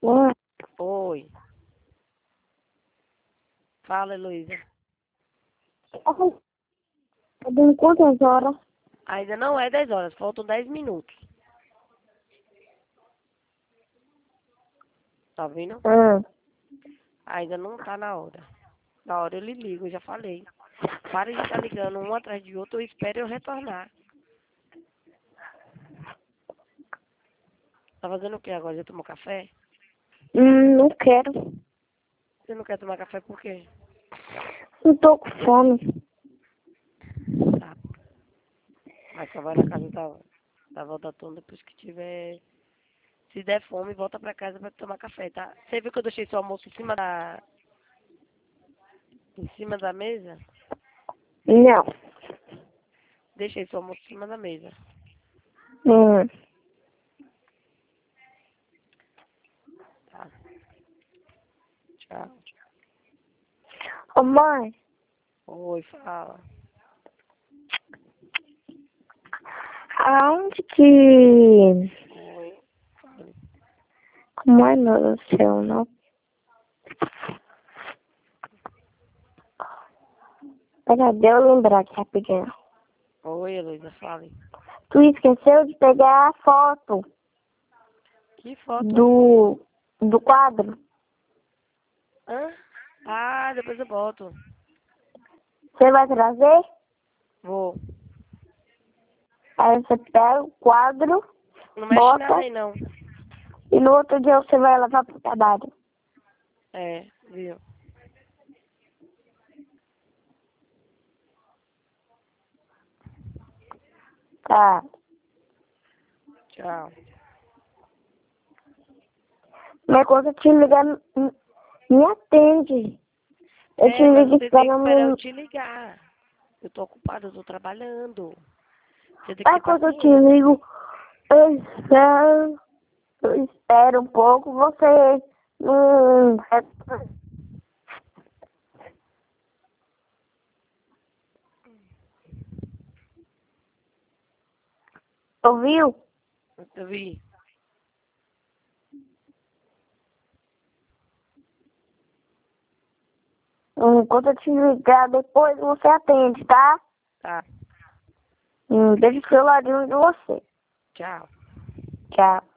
Oi. Oi. Fala, Heloísa. Tá dando quantas horas? Ainda não é 10 horas, faltam 10 minutos. Tá vendo? Ainda não tá na hora. Na hora eu lhe ligo, eu já falei. Para de estar ligando um atrás de outro, eu espero eu retornar. Tá fazendo o que agora? Já tomou café? Não quero. Você não quer tomar café por quê? Não tô com fome. Tá. Mas só vai na casa da volta toda depois que tiver. Se der fome, volta pra casa pra tomar café, tá? Você viu que eu deixei seu almoço em cima da mesa? Não. Deixei seu almoço em cima da mesa. Tá. Tchau. Ô, mãe, Oi, fala. aonde que... Oi. Fale. Como é, meu Deus do céu, não? Pera, deixa eu lembrar aqui rapidinho. Oi, Heloísa, fale. Tu esqueceu de pegar a foto Que foto? do quadro? Hã? Ah, depois eu boto. Você vai trazer? Vou. Aí você pega o quadro, Não mexe nada bota, aí, não. e no outro dia você vai levar pro trabalho. É, viu? Tá. Tchau. Mas quando eu te ligar, me atende. Eu te Mas ligo você tem que esperando. esperar eu te ligar. Eu tô ocupada, eu tô trabalhando. Você tem que Aí ter quando eu te paciência. ligo, eu espero um pouco, você não... Ouviu? Eu vi. Quando eu te ligar, depois você atende, tá? Tá. Deixa o celular de você. Tchau. Tchau.